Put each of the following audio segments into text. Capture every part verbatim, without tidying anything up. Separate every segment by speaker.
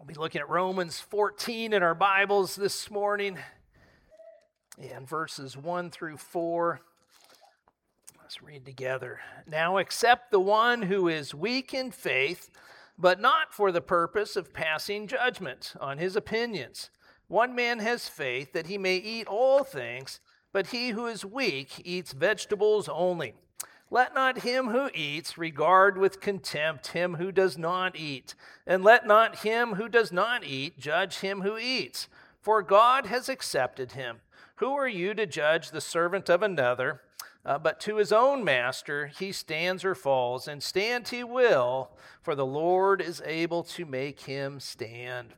Speaker 1: We'll be looking at Romans fourteen in our Bibles this morning, and verses one through four. Let's read together. Now accept the one who is weak in faith, but not for the purpose of passing judgment on his opinions. One man has faith that he may eat all things, but he who is weak eats vegetables only. Let not him who eats regard with contempt him who does not eat, and let not him who does not eat judge him who eats, for God has accepted him. Who are you to judge the servant of another? Uh, but to his own master he stands or falls, and stand he will, for the Lord is able to make him stand.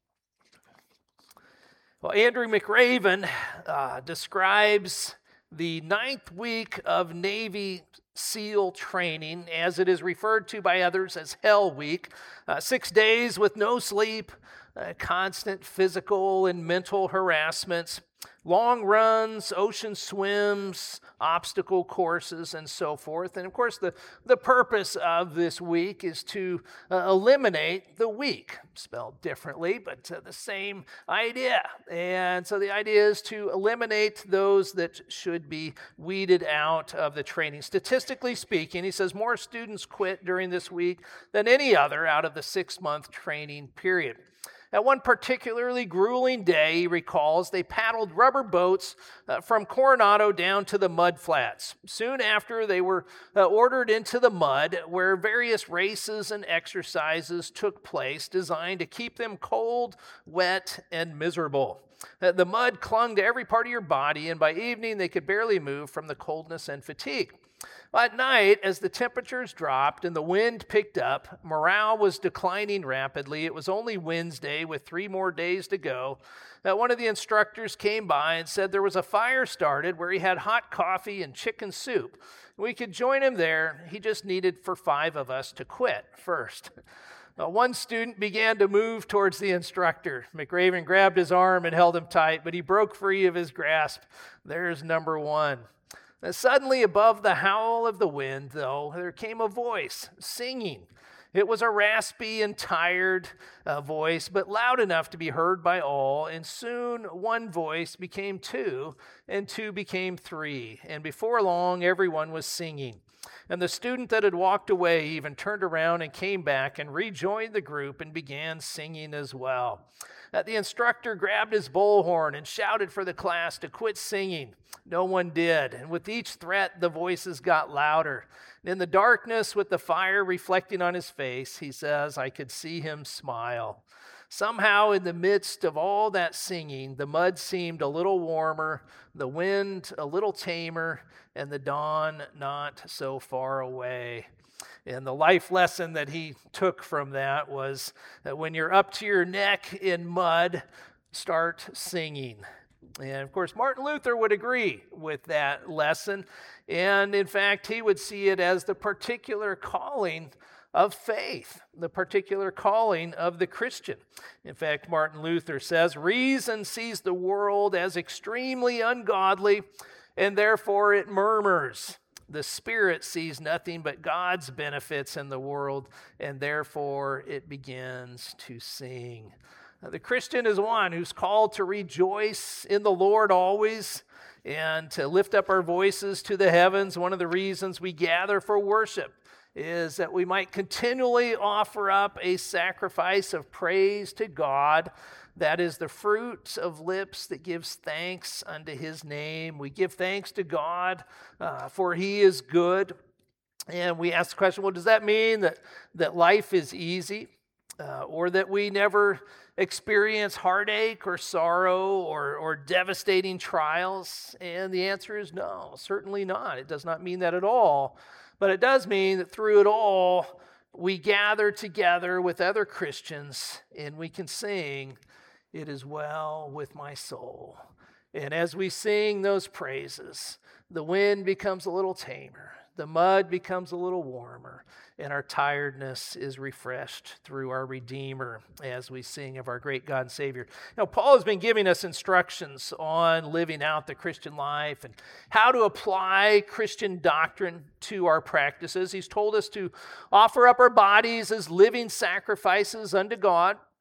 Speaker 1: Well, Andrew McRaven uh, describes the ninth week of Navy SEAL training, as it is referred to by others as Hell Week. Uh, six days with no sleep, uh, constant physical and mental harassments, long runs, ocean swims, obstacle courses, and so forth. And of course, the, the purpose of this week is to uh, eliminate the weak, spelled differently, but uh, the same idea. And so the idea is to eliminate those that should be weeded out of the training. Statistically speaking, he says more students quit during this week than any other out of the six-month training period. At one particularly grueling day, he recalls, they paddled rubber boats uh, from Coronado down to the mud flats. Soon after, they were uh, ordered into the mud, where various races and exercises took place designed to keep them cold, wet, and miserable. Uh, the mud clung to every part of your body, and by evening, they could barely move from the coldness and fatigue. At night, as the temperatures dropped and the wind picked up, morale was declining rapidly. It was only Wednesday with three more days to go that one of the instructors came by and said there was a fire started where he had hot coffee and chicken soup. We could join him there. He just needed for five of us to quit first. Now, one student began to move towards the instructor. McRaven grabbed his arm and held him tight, but he broke free of his grasp. There's number one. Suddenly, above the howl of the wind, though, there came a voice singing. It was a raspy and tired uh, voice, but loud enough to be heard by all. And soon one voice became two, and two became three. And before long, everyone was singing. And the student that had walked away even turned around and came back and rejoined the group and began singing as well. Uh, the instructor grabbed his bullhorn and shouted for the class to quit singing. No one did. And with each threat, the voices got louder. And in the darkness, with the fire reflecting on his face, he says, I could see him smile. Somehow, in the midst of all that singing, the mud seemed a little warmer, the wind a little tamer, and the dawn not so far away. And the life lesson that he took from that was that when you're up to your neck in mud, start singing. And of course, Martin Luther would agree with that lesson. And in fact, he would see it as the particular calling of faith, the particular calling of the Christian. In fact, Martin Luther says, reason sees the world as extremely ungodly, and therefore it murmurs. The Spirit sees nothing but God's benefits in the world, and therefore it begins to sing. Now, the Christian is one who's called to rejoice in the Lord always and to lift up our voices to the heavens. One of the reasons we gather for worship is that we might continually offer up a sacrifice of praise to God. That is the fruit of lips that gives thanks unto his name. We give thanks to God, uh, for he is good. And we ask the question, well, does that mean that, that life is easy? Uh, or that we never experience heartache or sorrow or, or devastating trials? And the answer is no, certainly not. It does not mean that at all. But it does mean that through it all, we gather together with other Christians and we can sing, "It is well with my soul." And as we sing those praises, the wind becomes a little tamer, the mud becomes a little warmer, and our tiredness is refreshed through our Redeemer as we sing of our great God and Savior. Now, Paul has been giving us instructions on living out the Christian life and how to apply Christian doctrine to our practices. He's told us to offer up our bodies as living sacrifices unto God.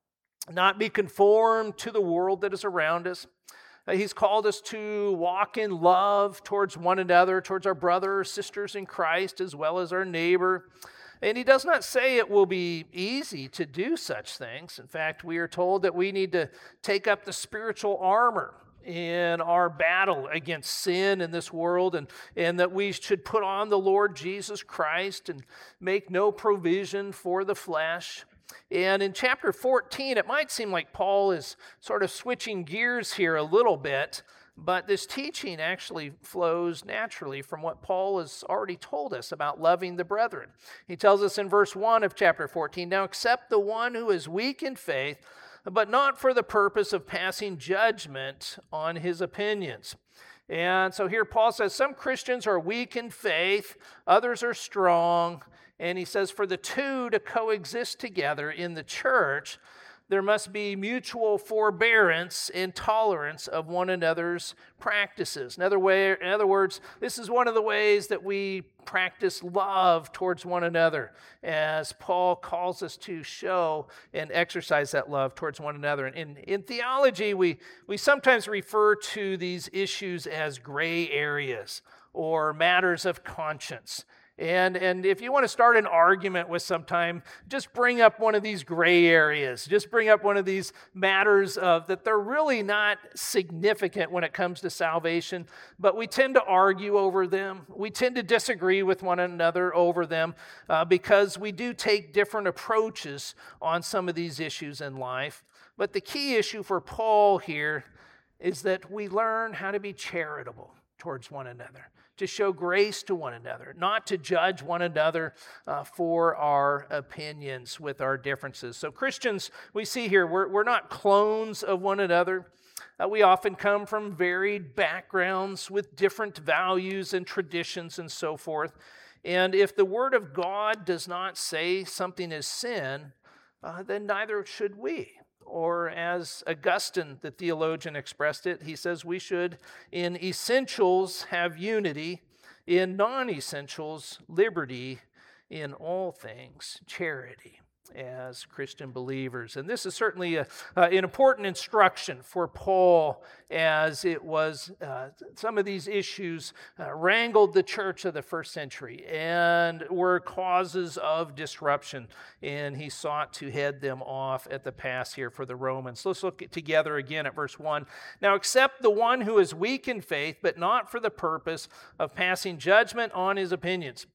Speaker 1: not be conformed to the world that is around us. Uh, He's called us to walk in love towards one another, towards our brothers or sisters in Christ, as well as our neighbor. And he does not say it will be easy to do such things. In fact, we are told that we need to take up the spiritual armor in our battle against sin in this world, and, and that we should put on the Lord Jesus Christ and make no provision for the flesh. And in chapter fourteen, it might seem like Paul is sort of switching gears here a little bit, but this teaching actually flows naturally from what Paul has already told us about loving the brethren. He tells us in verse one of chapter fourteen, "Now accept the one who is weak in faith, but not for the purpose of passing judgment on his opinions." And so here Paul says some Christians are weak in faith, others are strong. And he says for the two to coexist together in the church, there must be mutual forbearance and tolerance of one another's practices. In other, way, in other words, this is one of the ways that we practice love towards one another, as Paul calls us to show and exercise that love towards one another. And in, in theology, we, we sometimes refer to these issues as gray areas or matters of conscience. And, and if you want to start an argument with sometime, just bring up one of these gray areas. Just bring up one of these matters of that they're really not significant when it comes to salvation, but we tend to argue over them. We tend to disagree with one another over them uh, because we do take different approaches on some of these issues in life. But the key issue for Paul here is that we learn how to be charitable towards one another, to show grace to one another, not to judge one another uh, for our opinions with our differences. So Christians, we see here, we're, we're not clones of one another. Uh, we often come from varied backgrounds with different values and traditions and so forth. And if the Word of God does not say something is sin, uh, then neither should we. Or as Augustine, the theologian, expressed it, he says we should, in essentials, have unity, in non-essentials, liberty, in all things, charity, as Christian believers. And this is certainly a, uh, an important instruction for Paul, as it was uh, some of these issues uh, wrangled the church of the first century and were causes of disruption, and he sought to head them off at the pass here for the Romans. Let's look together again at verse one. "Now accept the one who is weak in faith, but not for the purpose of passing judgment on his opinions."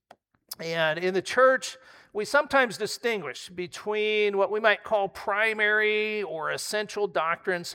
Speaker 1: And in the church, we sometimes distinguish between what we might call primary or essential doctrines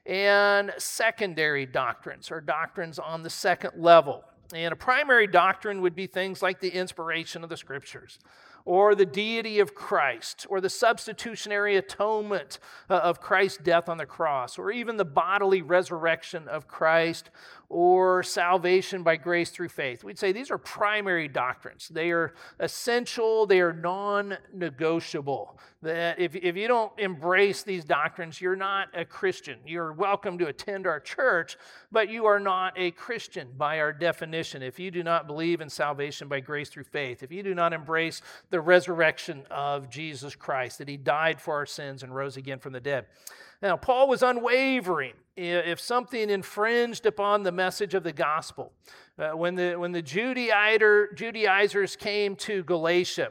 Speaker 1: and secondary doctrines, or doctrines on the second level. And a primary doctrine would be things like the inspiration of the Scriptures, or the deity of Christ, or the substitutionary atonement uh, of Christ's death on the cross, or even the bodily resurrection of Christ, or salvation by grace through faith. We'd say these are primary doctrines. They are essential, they are non-negotiable. That if, if you don't embrace these doctrines, you're not a Christian. You're welcome to attend our church, but you are not a Christian by our definition. If you do not believe in salvation by grace through faith, if you do not embrace the resurrection of Jesus Christ, that he died for our sins and rose again from the dead. Now, Paul was unwavering if something infringed upon the message of the gospel. Uh, when the, when the Judaizer, Judaizers came to Galatia,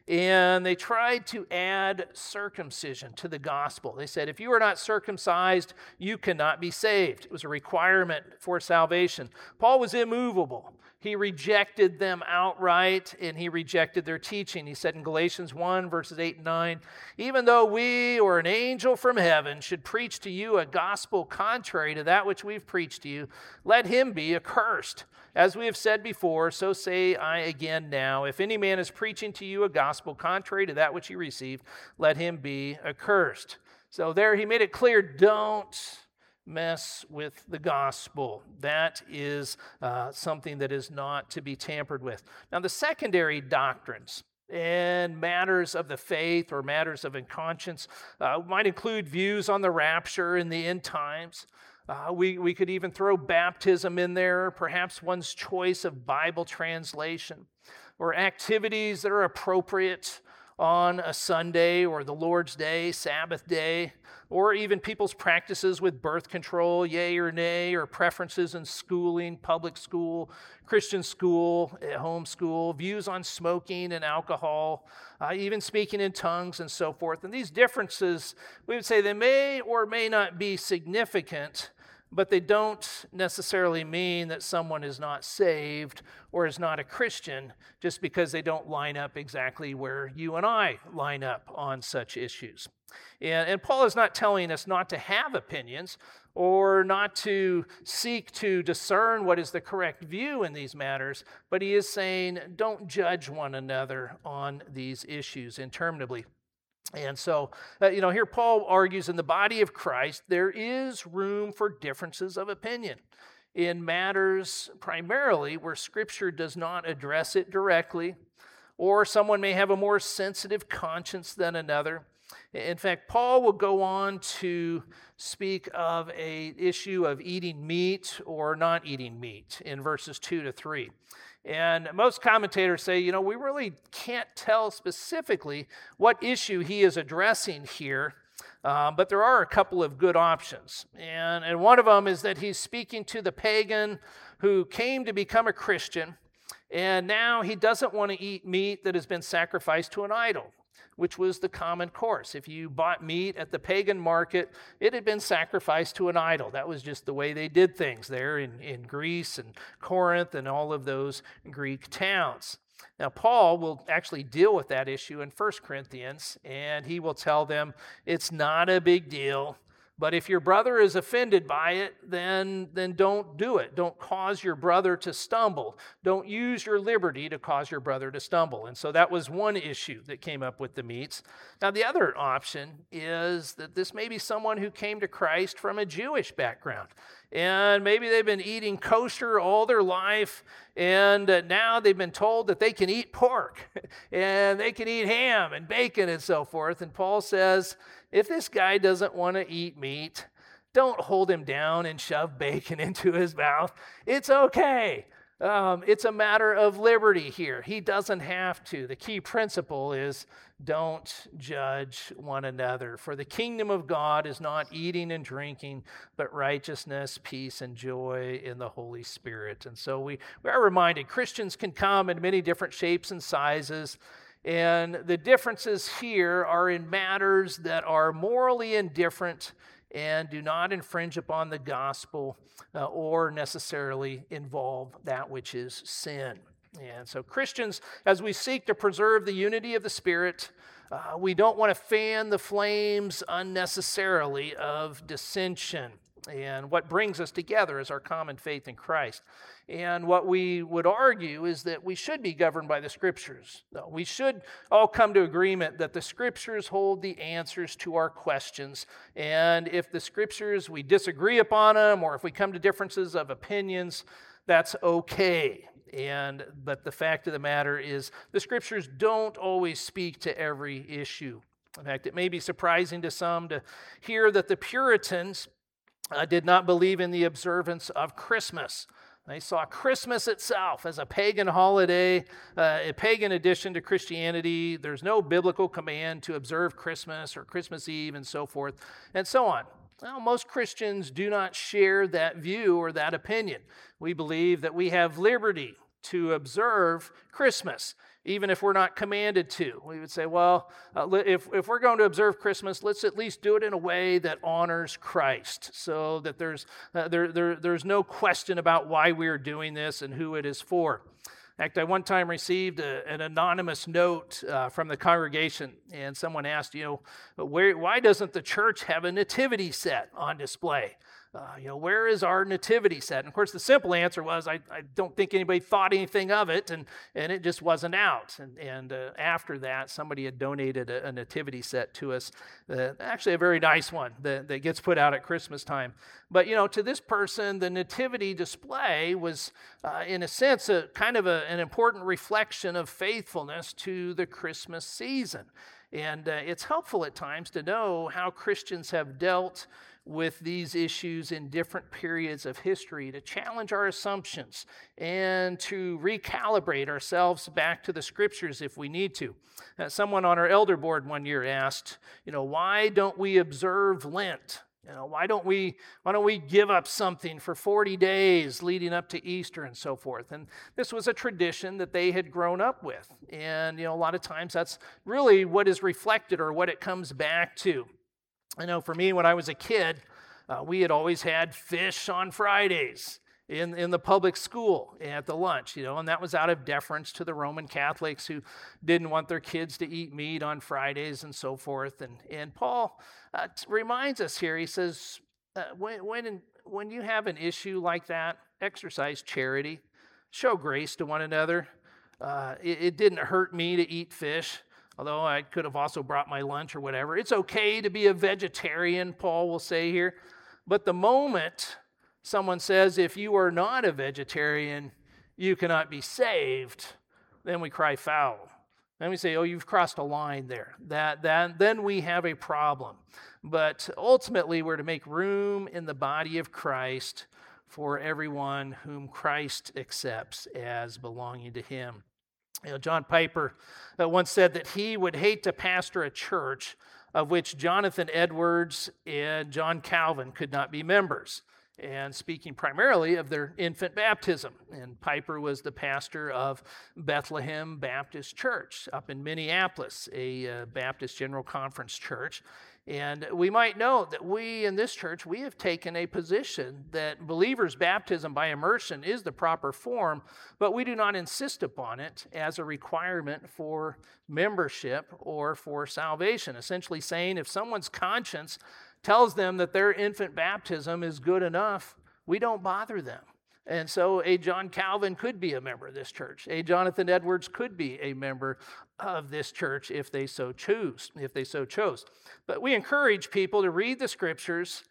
Speaker 1: and they tried to add circumcision to the gospel. They said, if you are not circumcised, you cannot be saved. It was a requirement for salvation. Paul was immovable. He rejected them outright, and he rejected their teaching. He said in Galatians one, verses eight and nine, "Even though we or an angel from heaven should preach to you a gospel contrary to that which we've preached to you, let him be accursed. As we have said before, so say I again now, if any man is preaching to you a gospel contrary to that which you received, let him be accursed." So there he made it clear, don't mess with the gospel. That is uh, something that is not to be tampered with. Now, the secondary doctrines and matters of the faith or matters of conscience uh, might include views on the rapture in the end times. Uh, we, we could even throw baptism in there, perhaps one's choice of Bible translation, or activities that are appropriate on a Sunday or the Lord's Day, Sabbath day, or even people's practices with birth control, yay or nay, or preferences in schooling, public school, Christian school, home school, views on smoking and alcohol, uh, even speaking in tongues and so forth. And these differences, we would say they may or may not be significant, but they don't necessarily mean that someone is not saved or is not a Christian just because they don't line up exactly where you and I line up on such issues. And, and Paul is not telling us not to have opinions or not to seek to discern what is the correct view in these matters, but he is saying don't judge one another on these issues interminably. And so, uh, you know, here Paul argues in the body of Christ, there is room for differences of opinion in matters primarily where Scripture does not address it directly, or someone may have a more sensitive conscience than another. In fact, Paul will go on to speak of an issue of eating meat or not eating meat in verses two to three. And most commentators say, you know, we really can't tell specifically what issue he is addressing here, uh, but there are a couple of good options. And, and one of them is that he's speaking to the pagan who came to become a Christian, and now he doesn't want to eat meat that has been sacrificed to an idol, which was the common course. If you bought meat at the pagan market, it had been sacrificed to an idol. That was just the way they did things there in, in Greece and Corinth and all of those Greek towns. Now, Paul will actually deal with that issue in First Corinthians, and he will tell them it's not a big deal. But if your brother is offended by it, then, then don't do it. Don't cause your brother to stumble. Don't use your liberty to cause your brother to stumble. And so that was one issue that came up with the meats. Now, the other option is that this may be someone who came to Christ from a Jewish background. And maybe they've been eating kosher all their life, and uh, now they've been told that they can eat pork, and they can eat ham and bacon and so forth. And Paul says, if this guy doesn't want to eat meat, don't hold him down and shove bacon into his mouth. It's okay. Um, it's a matter of liberty here. He doesn't have to. The key principle is don't judge one another. For the kingdom of God is not eating and drinking, but righteousness, peace, and joy in the Holy Spirit. And so we, we are reminded Christians can come in many different shapes and sizes. And the differences here are in matters that are morally indifferent and do not infringe upon the gospel uh, or necessarily involve that which is sin. And so Christians, as we seek to preserve the unity of the Spirit, uh, we don't want to fan the flames unnecessarily of dissension. And what brings us together is our common faith in Christ. And what we would argue is that we should be governed by the Scriptures. We should all come to agreement that the Scriptures hold the answers to our questions. And if the Scriptures, we disagree upon them, or if we come to differences of opinions, that's okay. And but the fact of the matter is the Scriptures don't always speak to every issue. In fact, it may be surprising to some to hear that the Puritans uh, did not believe in the observance of Christmas. They saw Christmas itself as a pagan holiday, uh, a pagan addition to Christianity. There's no biblical command to observe Christmas or Christmas Eve and so forth and so on. Well, most Christians do not share that view or that opinion. We believe that we have liberty to observe Christmas, even if we're not commanded to. We would say, well, uh, if, if we're going to observe Christmas, let's at least do it in a way that honors Christ, so that there's, uh, there, there, there's no question about why we're doing this and who it is for. In fact, I one time received a, an anonymous note uh, from the congregation, and someone asked, you know, where, why doesn't the church have a nativity set on display? Uh, you know, where is our nativity set? And of course, the simple answer was, I, I don't think anybody thought anything of it, and, and it just wasn't out. And, and uh, after that, somebody had donated a, a nativity set to us, uh, actually a very nice one that, that gets put out at Christmas time. But, you know, to this person, the nativity display was, uh, in a sense, a kind of a, an important reflection of faithfulness to the Christmas season. And uh, it's helpful at times to know how Christians have dealt with these issues in different periods of history, to challenge our assumptions and to recalibrate ourselves back to the Scriptures if we need to. Uh, someone on our elder board one year asked, you know, why don't we observe Lent? You know, why don't we why don't we give up something for forty days leading up to Easter and so forth? And this was a tradition that they had grown up with. And, you know, a lot of times that's really what is reflected or what it comes back to. I know for me, when I was a kid, uh, we had always had fish on Fridays in, in the public school at the lunch, you know, and that was out of deference to the Roman Catholics who didn't want their kids to eat meat on Fridays and so forth. And, and Paul uh, reminds us here, he says, uh, when, when, when you have an issue like that, exercise charity, show grace to one another. Uh, it, it didn't hurt me to eat fish, although I could have also brought my lunch or whatever. It's okay to be a vegetarian, Paul will say here. But the moment someone says, if you are not a vegetarian, you cannot be saved, then we cry foul. Then we say, oh, you've crossed a line there. That, that, then we have a problem. But ultimately, we're to make room in the body of Christ for everyone whom Christ accepts as belonging to him. You know, John Piper uh, once said that he would hate to pastor a church of which Jonathan Edwards and John Calvin could not be members, and speaking primarily of their infant baptism. And Piper was the pastor of Bethlehem Baptist Church up in Minneapolis, a uh, Baptist General Conference church. And we might know that we in this church, we have taken a position that believers' baptism by immersion is the proper form, but we do not insist upon it as a requirement for membership or for salvation. Essentially saying if someone's conscience tells them that their infant baptism is good enough, we don't bother them. And so a John Calvin could be a member of this church. A Jonathan Edwards could be a member of this church if they so choose, if they so chose. But we encourage people to read the Scriptures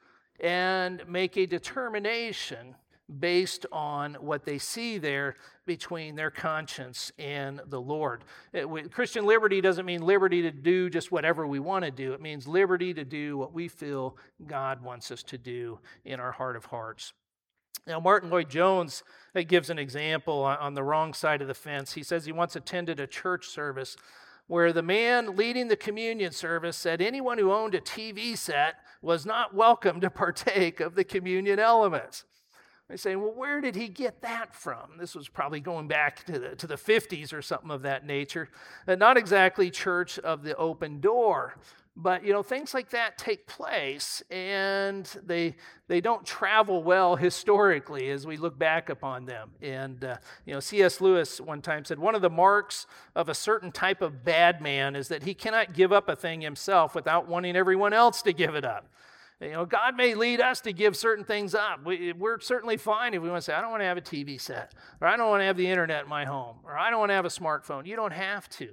Speaker 1: and make a determination based on what they see there between their conscience and the Lord. It, we, Christian liberty doesn't mean liberty to do just whatever we want to do. It means liberty to do what we feel God wants us to do in our heart of hearts. Now, Martin Lloyd-Jones uh, gives an example on, on the wrong side of the fence. He says he once attended a church service where the man leading the communion service said anyone who owned a T V set was not welcome to partake of the communion elements. They say, well, where did he get that from? This was probably going back to the, to the fifties or something of that nature. Uh, not exactly Church of the Open Door. But, you know, things like that take place, and they they don't travel well historically as we look back upon them. And, uh, you know, C S Lewis one time said, one of the marks of a certain type of bad man is that he cannot give up a thing himself without wanting everyone else to give it up. You know, God may lead us to give certain things up. We, we're certainly fine if we want to say, I don't want to have a T V set, or I don't want to have the internet in my home, or I don't want to have a smartphone. You don't have to.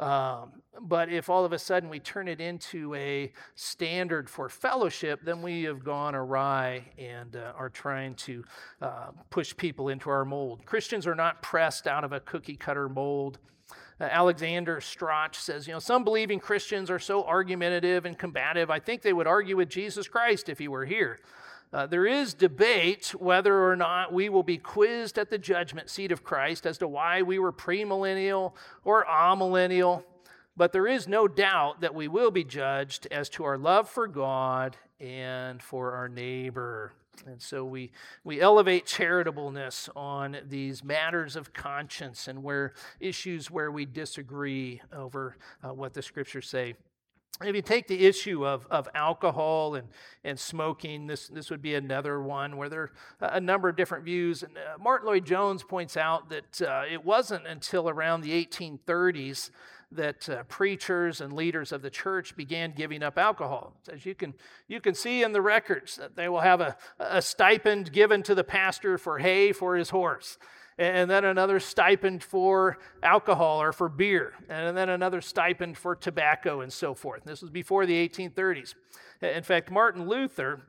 Speaker 1: Um, but if all of a sudden we turn it into a standard for fellowship, then we have gone awry and uh, are trying to uh, push people into our mold. Christians are not pressed out of a cookie-cutter mold. Uh, Alexander Strach says, you know, some believing Christians are so argumentative and combative, I think they would argue with Jesus Christ if he were here. Uh, there is debate whether or not we will be quizzed at the judgment seat of Christ as to why we were premillennial or amillennial, but there is no doubt that we will be judged as to our love for God and for our neighbor. And so we, we elevate charitableness on these matters of conscience and where issues where we disagree over uh, what the Scriptures say. If you take the issue of, of alcohol and, and smoking, this, this would be another one where there are a number of different views. And uh, Martin Lloyd-Jones points out that uh, it wasn't until around the eighteen thirties that uh, preachers and leaders of the church began giving up alcohol. As you can, you can see in the records that they will have a, a stipend given to the pastor for hay for his horse, and then another stipend for alcohol or for beer, and then another stipend for tobacco and so forth. This was before the eighteen thirties. In fact, Martin Luther,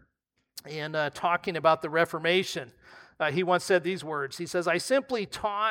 Speaker 1: in uh, talking about the Reformation, uh, he once said these words. He says, I simply taught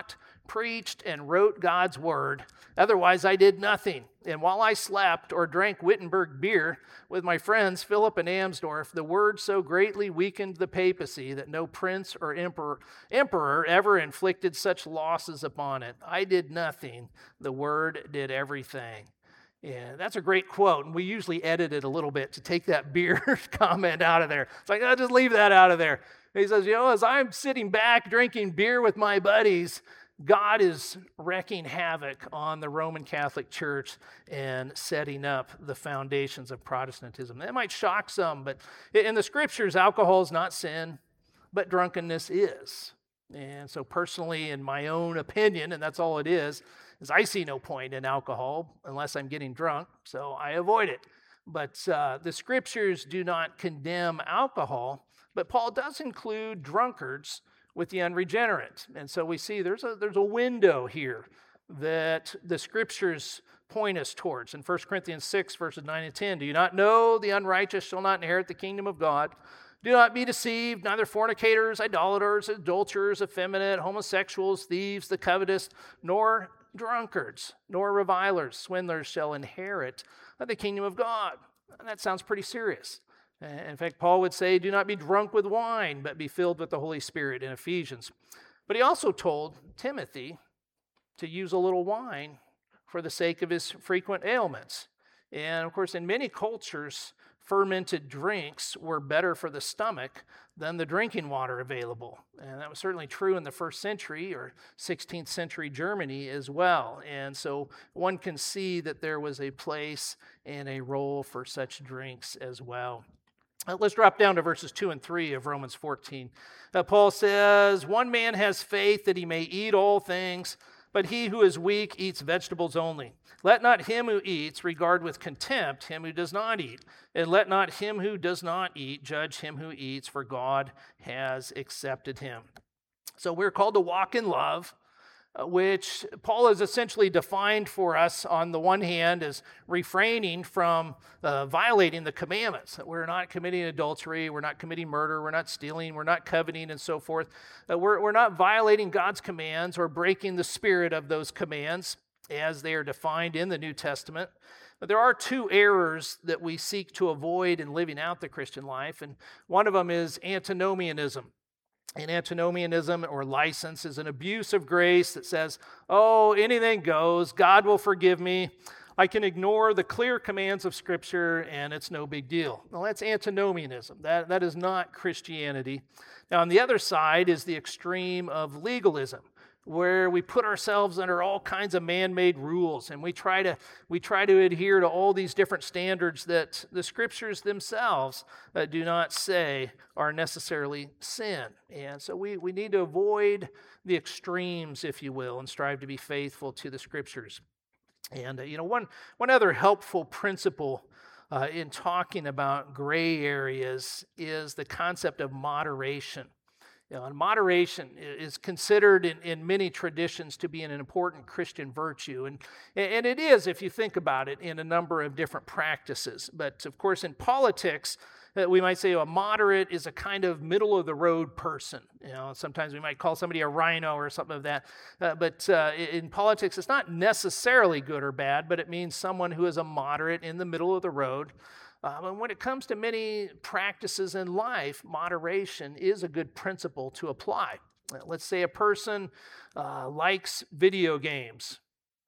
Speaker 1: preached and wrote God's word. Otherwise, I did nothing. And while I slept or drank Wittenberg beer with my friends Philip and Amsdorf, the word so greatly weakened the papacy that no prince or emperor, emperor ever inflicted such losses upon it. I did nothing. The word did everything. Yeah, that's a great quote, and we usually edit it a little bit to take that beer comment out of there. It's like, I'll just leave that out of there. And he says, you know, as I'm sitting back drinking beer with my buddies, God is wreaking havoc on the Roman Catholic Church and setting up the foundations of Protestantism. That might shock some, but in the Scriptures, alcohol is not sin, but drunkenness is. And so personally, in my own opinion, and that's all it is, is I see no point in alcohol unless I'm getting drunk, so I avoid it. But uh, the Scriptures do not condemn alcohol, but Paul does include drunkards with the unregenerate. And so we see there's a there's a window here that the Scriptures point us towards. In First Corinthians six, verses nine and ten, do you not know the unrighteous shall not inherit the kingdom of God? Do not be deceived, neither fornicators, idolaters, adulterers, effeminate, homosexuals, thieves, the covetous, nor drunkards, nor revilers, swindlers shall inherit the kingdom of God. And that sounds pretty serious. In fact, Paul would say, do not be drunk with wine, but be filled with the Holy Spirit in Ephesians. But he also told Timothy to use a little wine for the sake of his frequent ailments. And of course, in many cultures, fermented drinks were better for the stomach than the drinking water available. And that was certainly true in the first century or sixteenth century Germany as well. And so one can see that there was a place and a role for such drinks as well. Uh, let's drop down to verses two and three of Romans fourteen. Uh, Paul says, one man has faith that he may eat all things, but he who is weak eats vegetables only. Let not him who eats regard with contempt him who does not eat, and let not him who does not eat judge him who eats, for God has accepted him. So we're called to walk in love, uh, which Paul has essentially defined for us on the one hand as refraining from uh, violating the commandments. That we're not committing adultery, we're not committing murder, we're not stealing, we're not coveting, and so forth. Uh, we're, we're not violating God's commands or breaking the spirit of those commands as they are defined in the New Testament. But there are two errors that we seek to avoid in living out the Christian life, and one of them is antinomianism. And antinomianism or license is an abuse of grace that says, oh, anything goes, God will forgive me, I can ignore the clear commands of Scripture, and it's no big deal. Well, that's antinomianism. That, that is not Christianity. Now, on the other side is the extreme of legalism, where we put ourselves under all kinds of man-made rules, and we try to we try to adhere to all these different standards that the Scriptures themselves uh, do not say are necessarily sin. And so we, we need to avoid the extremes, if you will, and strive to be faithful to the Scriptures. And uh, you know, one one other helpful principle uh, in talking about gray areas is the concept of moderation. You know, and moderation is considered in, in many traditions to be an important Christian virtue. And, and it is, if you think about it, in a number of different practices. But, of course, in politics, uh, we might say a moderate is a kind of middle-of-the-road person. You know, sometimes we might call somebody a rhino or something of that. Uh, but uh, in politics, it's not necessarily good or bad, but it means someone who is a moderate in the middle of the road. Um, and when it comes to many practices in life, moderation is a good principle to apply. Let's say a person uh, likes video games.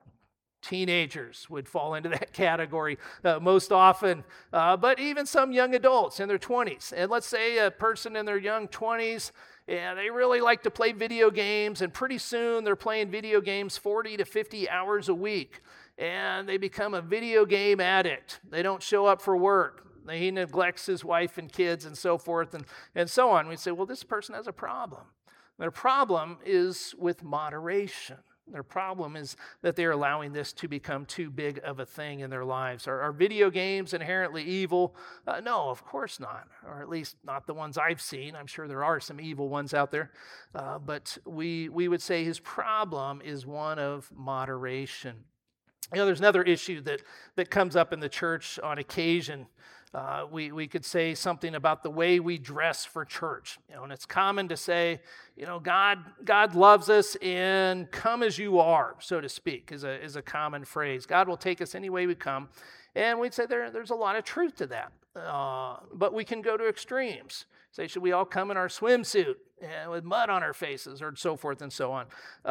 Speaker 1: Teenagers would fall into that category uh, most often, uh, but even some young adults in their twenties. And let's say a person in their young twenties, yeah, they really like to play video games, and pretty soon they're playing video games forty to fifty hours a week. And they become a video game addict. They don't show up for work. He neglects his wife and kids and so forth and, and so on. We say, well, this person has a problem. Their problem is with moderation. Their problem is that they're allowing this to become too big of a thing in their lives. Are, are video games inherently evil? Uh, no, of course not, or at least not the ones I've seen. I'm sure there are some evil ones out there. Uh, but we, we would say his problem is one of moderation. You know, there's another issue that, that comes up in the church on occasion Uh, we, we could say something about the way we dress for church. You know, and it's common to say, you know, God God loves us and come as you are, so to speak, is a, is a common phrase. God will take us any way we come. And we'd say there, there's a lot of truth to that. Uh, but we can go to extremes. Say, should we all come in our swimsuit and with mud on our faces, or so forth and so on?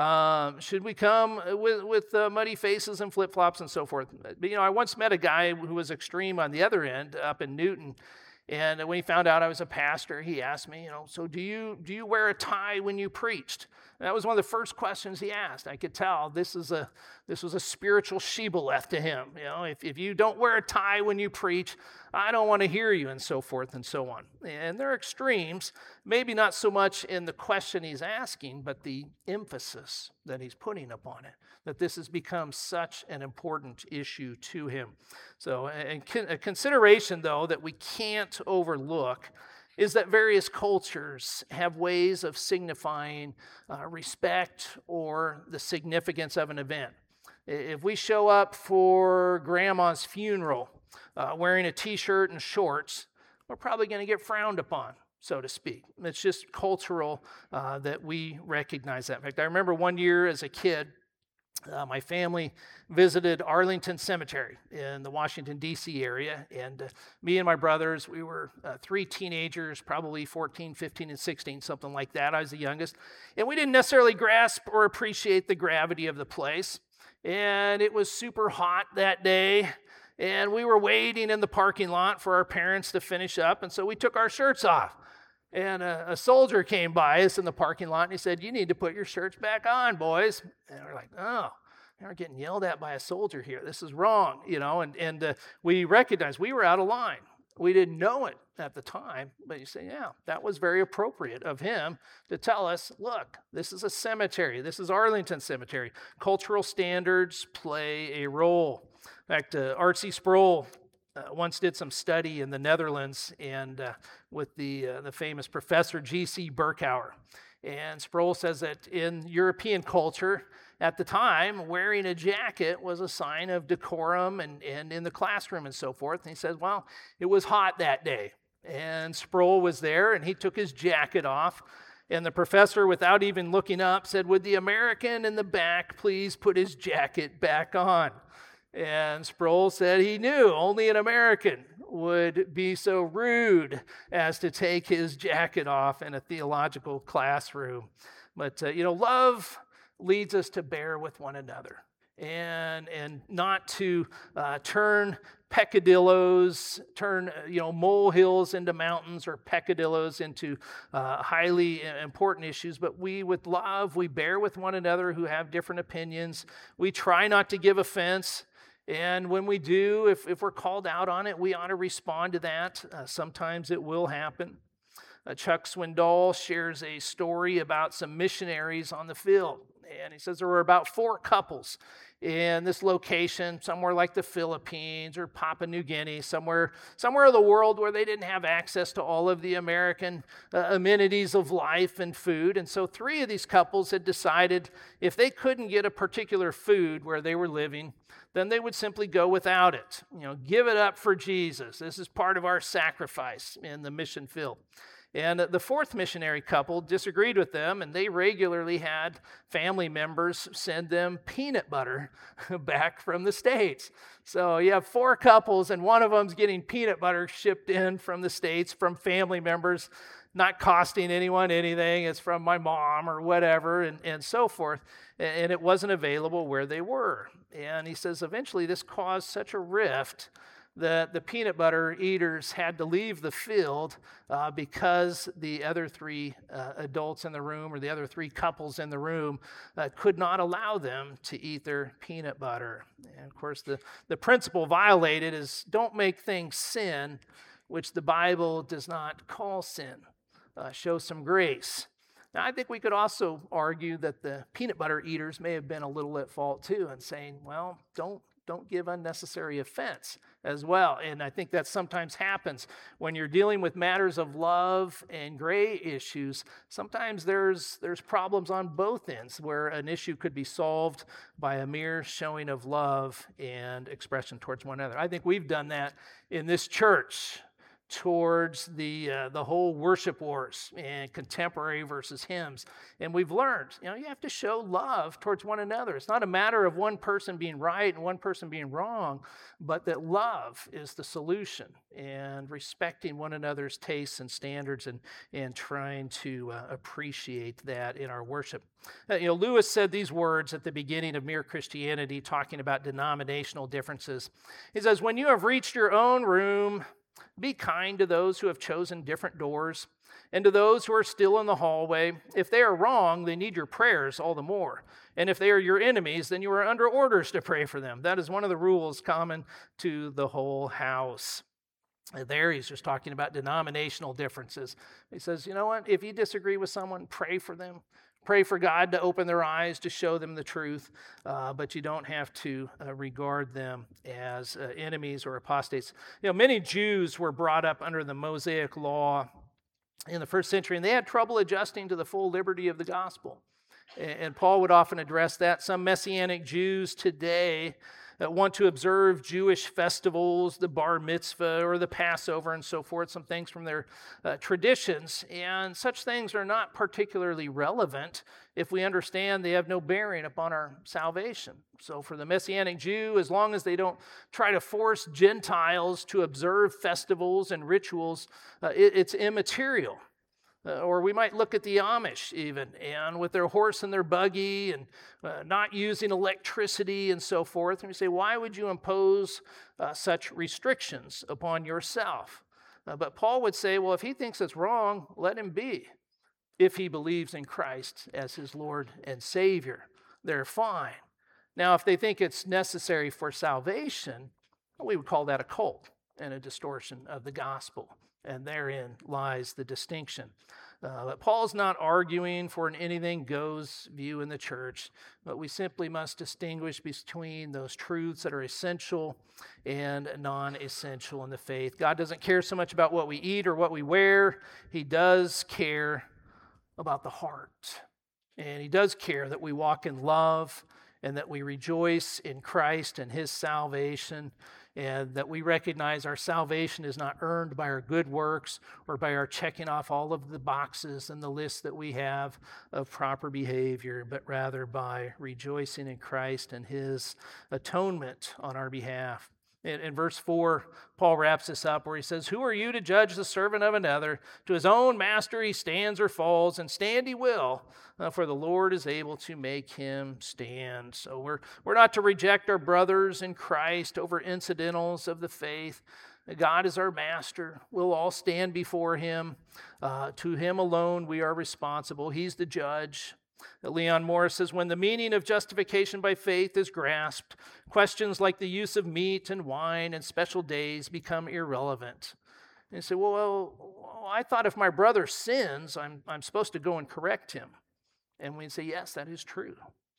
Speaker 1: Um, should we come with, with uh, muddy faces and flip-flops and so forth? But, you know, I once met a guy who was extreme on the other end up in Newton. And when he found out I was a pastor, he asked me, you know, so do you do you wear a tie when you preached? And that was one of the first questions he asked. I could tell this is a this was a spiritual shibboleth to him. You know, if, if you don't wear a tie when you preach, I don't want to hear you, and so forth and so on. And there are extremes, maybe not so much in the question he's asking, but the emphasis that he's putting upon it, that this has become such an important issue to him. So and a consideration, though, that we can't overlook is that various cultures have ways of signifying uh, respect or the significance of an event. If we show up for grandma's funeral uh, wearing a t-shirt and shorts, we're probably going to get frowned upon, so to speak. It's just cultural uh, that we recognize that. In fact, I remember one year as a kid, Uh, my family visited Arlington Cemetery in the Washington, D C area, and uh, me and my brothers, we were uh, three teenagers, probably fourteen, fifteen, and sixteen, something like that. I was the youngest, and we didn't necessarily grasp or appreciate the gravity of the place, and it was super hot that day, and we were waiting in the parking lot for our parents to finish up, and so we took our shirts off. And a, a soldier came by us in the parking lot, and he said, you need to put your shirts back on, boys. And we're like, oh, we're getting yelled at by a soldier here. This is wrong, you know. And, and uh, we recognized we were out of line. We didn't know it at the time, but you say, yeah, that was very appropriate of him to tell us, look, this is a cemetery. This is Arlington Cemetery. Cultural standards play a role. In fact, uh, R C Sproul Uh, once did some study in the Netherlands and uh, with the uh, the famous professor G C Berkouwer. And Sproul says that in European culture at the time, wearing a jacket was a sign of decorum and, and in the classroom and so forth. And he says, well, it was hot that day. And Sproul was there and he took his jacket off. And the professor, without even looking up, said, would the American in the back please put his jacket back on? And Sproul said he knew only an American would be so rude as to take his jacket off in a theological classroom. But, uh, you know, love leads us to bear with one another and and not to uh, turn peccadillos, turn, you know, molehills into mountains or peccadillos into uh, highly important issues. But we, with love, we bear with one another who have different opinions. We try not to give offense. And when we do, if, if we're called out on it, we ought to respond to that. Uh, sometimes it will happen. Uh, Chuck Swindoll shares a story about some missionaries on the field. And he says there were about four couples in this location, somewhere like the Philippines or Papua New Guinea, somewhere, somewhere in the world where they didn't have access to all of the American uh, amenities of life and food. And so three of these couples had decided if they couldn't get a particular food where they were living, then they would simply go without it. You know, give it up for Jesus. This is part of our sacrifice in the mission field. And the fourth missionary couple disagreed with them, and they regularly had family members send them peanut butter back from the States. So you have four couples, and one of them's getting peanut butter shipped in from the States from family members, not costing anyone anything. It's from my mom or whatever, and, and so forth. And it wasn't available where they were. And he says eventually this caused such a rift that the peanut butter eaters had to leave the field uh, because the other three uh, adults in the room or the other three couples in the room uh, could not allow them to eat their peanut butter. And of course, the, the principle violated is don't make things sin, which the Bible does not call sin. Uh, show some grace. Now, I think we could also argue that the peanut butter eaters may have been a little at fault too in saying, well, don't don't give unnecessary offense as well. And I think that sometimes happens when you're dealing with matters of love and gray issues. Sometimes there's there's problems on both ends where an issue could be solved by a mere showing of love and expression towards one another. I think we've done that in this church towards the uh, the whole worship wars and contemporary versus hymns. And we've learned, you know, you have to show love towards one another. It's not a matter of one person being right and one person being wrong, but that love is the solution, and respecting one another's tastes and standards, and, and trying to uh, appreciate that in our worship. Uh, you know, Lewis said these words at the beginning of Mere Christianity, talking about denominational differences. He says, when you have reached your own room, be kind to those who have chosen different doors, and to those who are still in the hallway. If they are wrong, they need your prayers all the more. And if they are your enemies, then you are under orders to pray for them. That is one of the rules common to the whole house. There he's just talking about denominational differences. He says, you know what? If you disagree with someone, pray for them. Pray for God to open their eyes, to show them the truth, uh, but you don't have to uh, regard them as uh, enemies or apostates. You know, many Jews were brought up under the Mosaic law in the first century, and they had trouble adjusting to the full liberty of the gospel. And, and Paul would often address that. Some Messianic Jews today that want to observe Jewish festivals, the bar mitzvah or the Passover and so forth, some things from their uh, traditions. And such things are not particularly relevant if we understand they have no bearing upon our salvation. So for the Messianic Jew, as long as they don't try to force Gentiles to observe festivals and rituals, uh, it, it's immaterial. Uh, or we might look at the Amish even, and with their horse and their buggy, and uh, not using electricity and so forth. And we say, why would you impose uh, such restrictions upon yourself? Uh, but Paul would say, well, if he thinks it's wrong, let him be. If he believes in Christ as his Lord and Savior, they're fine. Now, if they think it's necessary for salvation, we would call that a cult and a distortion of the gospel. And therein lies the distinction. Uh, but Paul's not arguing for an anything goes view in the church, but we simply must distinguish between those truths that are essential and non-essential in the faith. God doesn't care so much about what we eat or what we wear. He does care about the heart. And he does care that we walk in love and that we rejoice in Christ and his salvation, and that we recognize our salvation is not earned by our good works or by our checking off all of the boxes and the list that we have of proper behavior, but rather by rejoicing in Christ and his atonement on our behalf. In, in verse four, Paul wraps this up where he says, who are you to judge the servant of another? To his own master he stands or falls, and stand he will, uh, for the Lord is able to make him stand. So we're, we're not to reject our brothers in Christ over incidentals of the faith. God is our master. We'll all stand before him. Uh, to him alone we are responsible. He's the judge. Leon Morris says, when the meaning of justification by faith is grasped, questions like the use of meat and wine and special days become irrelevant. And you say, well, well, I thought if my brother sins, I'm, I'm supposed to go and correct him. And we say, yes, that is true.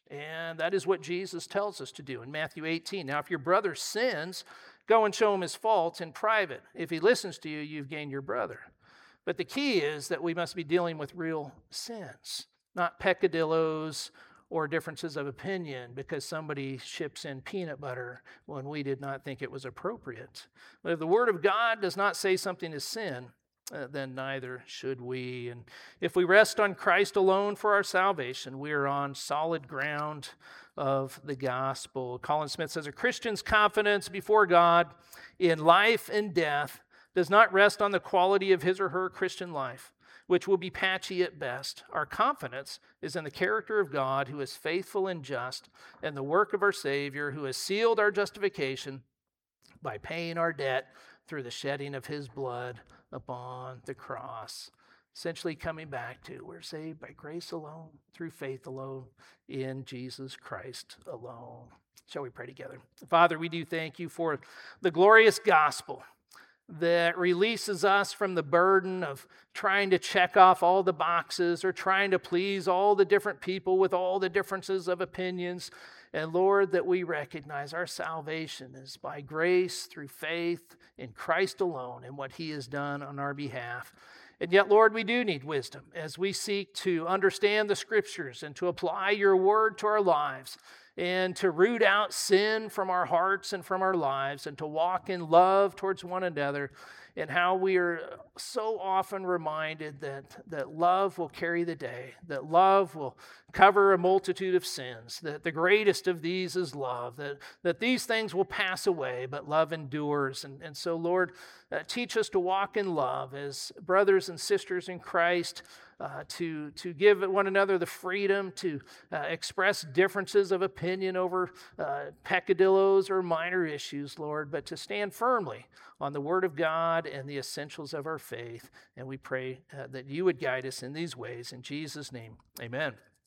Speaker 1: And that is what Jesus tells us to do in Matthew eighteen. Now, if your brother sins, go and show him his fault in private. If he listens to you, you've gained your brother. But the key is that we must be dealing with real sins, not peccadillos or differences of opinion because somebody ships in peanut butter when we did not think it was appropriate. But if the Word of God does not say something is sin, uh, then neither should we. And if we rest on Christ alone for our salvation, we are on solid ground of the gospel. Colin Smith says, a Christian's confidence before God in life and death does not rest on the quality of his or her Christian life, which will be patchy at best. Our confidence is in the character of God, who is faithful and just, and the work of our Savior, who has sealed our justification by paying our debt through the shedding of his blood upon the cross. Essentially coming back to, we're saved by grace alone, through faith alone, in Jesus Christ alone. Shall we pray together? Father, we do thank you for the glorious gospel that releases us from the burden of trying to check off all the boxes or trying to please all the different people with all the differences of opinions. And Lord, that we recognize our salvation is by grace through faith in Christ alone and what he has done on our behalf. And yet, Lord, we do need wisdom as we seek to understand the Scriptures and to apply your word to our lives and to root out sin from our hearts and from our lives and to walk in love towards one another, and how we are so often reminded that, that love will carry the day, that love will cover a multitude of sins, that the greatest of these is love, that, that these things will pass away, but love endures. And, and so, Lord, uh, teach us to walk in love as brothers and sisters in Christ, uh, to, to give one another the freedom to uh, express differences of opinion over uh, peccadillos or minor issues, Lord, but to stand firmly on the Word of God and the essentials of our faith. And we pray uh, that you would guide us in these ways. In Jesus' name, amen.